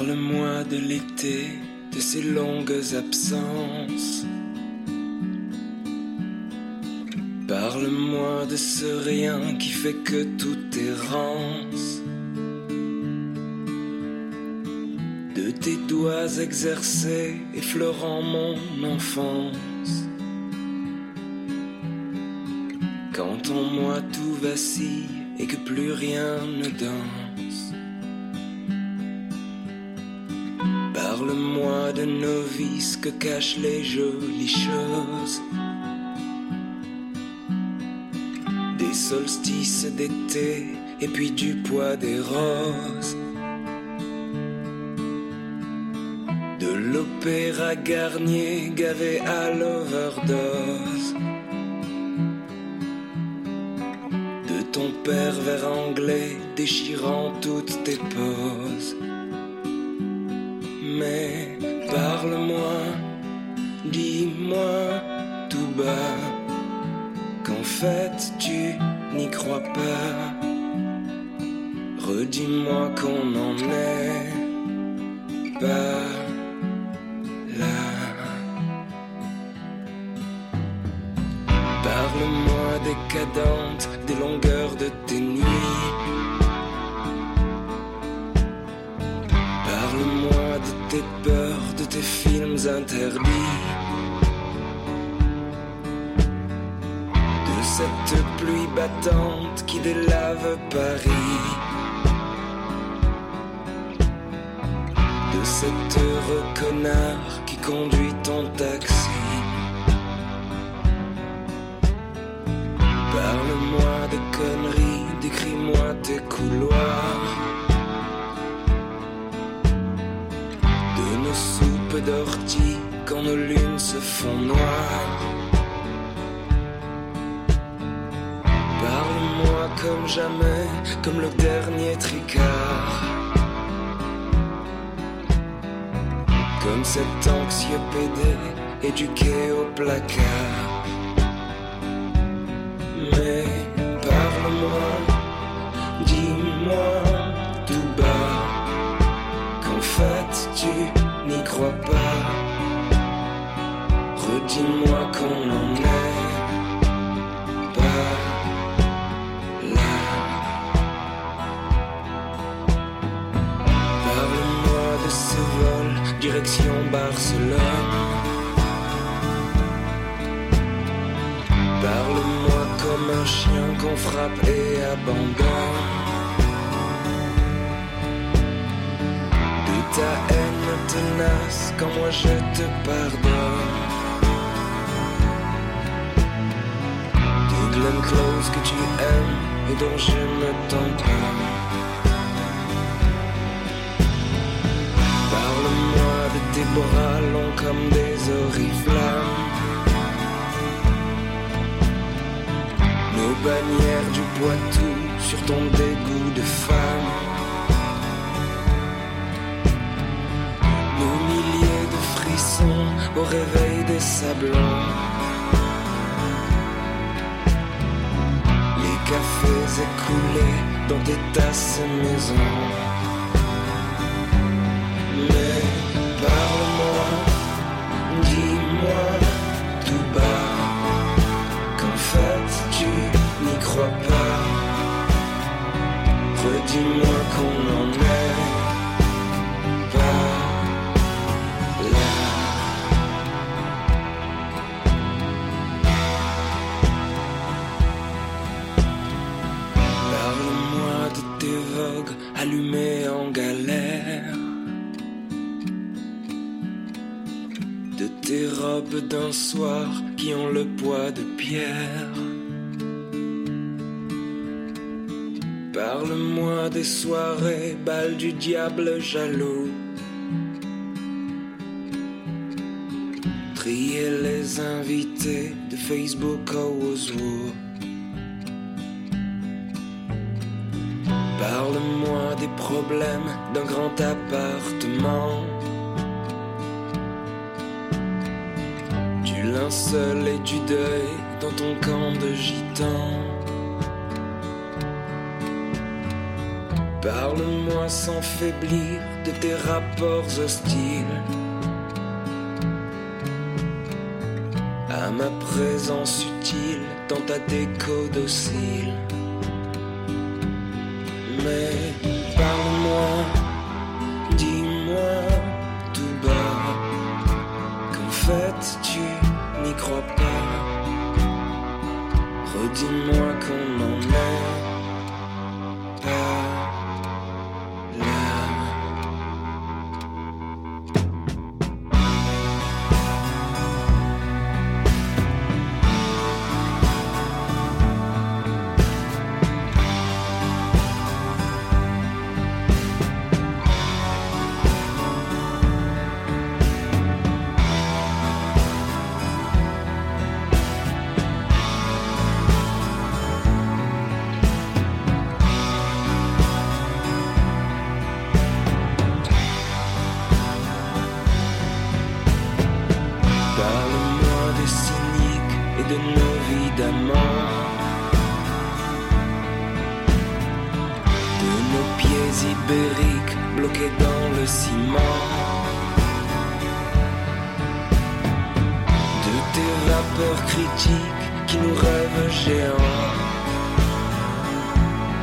Parle-moi de l'été, de ces longues absences. Parle-moi de ce rien qui fait que tout errance. De tes doigts exercés effleurant mon enfance. Quand en moi tout vacille et que plus rien ne danse. Parle-moi de nos vices que cachent les jolies choses. Des solstices d'été et puis du poids des roses. De l'opéra Garnier gavé à l'overdose. De ton pervers anglais déchirant toutes tes poses. Mais parle-moi, dis-moi tout bas qu'en fait tu n'y crois pas. Redis-moi qu'on n'en est pas là. Parle-moi décadente des longueurs de tes nuits. Parle-moi de tes peurs, de tes films interdits. De cette pluie battante qui délave Paris. De cet heureux connard qui conduit ton taxi. Parle-moi de conneries, décris-moi tes couloirs. De nos soupes d'ortie quand nos lunes se font noires. Parle-moi comme jamais, comme le dernier tricard. Comme cet anxieux pédé éduqué au placard. Mais parle-moi, dis-moi tout bas qu'en fait tu n'y crois pas. Redis-moi qu'on n'en est pas là. Parle-moi de ce vol direction Barcelone. Parle-moi comme un chien qu'on frappe et abandonne. De ta haine tenace quand moi je te pardonne. De Glenn Close que tu aimes et dont je me tamponne. Parle-moi de tes bras longs comme des oriflammes. Nos bannières du Poitou sur ton dégoût de femme. Nos milliers de frissons au réveil des sablons. Les cafés écoulés dans tes tasses maison. Mais parle-moi, dis-moi tout bas qu'en fait tu n'y crois pas. Redis-moi qu'on n'en est pas là. Parle-moi de tes vogues allumées en galère. De tes robes d'un soir qui ont le poids de pierre. Parle-moi des soirées, balles du diable jaloux. Trier les invités de Facebook à Oswald. Parle-moi des problèmes d'un grand appartement. Du linceul et du deuil dans ton camp de gitans. Parle-moi s'enfaiblir de tes rapports hostiles à ma présence utile tant à déco docile. Mais parle-moi, dis-moi tout bas qu'en fait tu n'y crois pas. Redis-moi qu'on n'en est pas là. Parle-moi des cyniques et de nos vies d'amants, de nos pieds ibériques bloqués dans le ciment, de tes vapeurs critiques qui nous rêvent géants,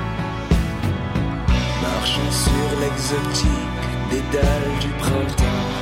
marchant sur l'exotique des dalles du printemps.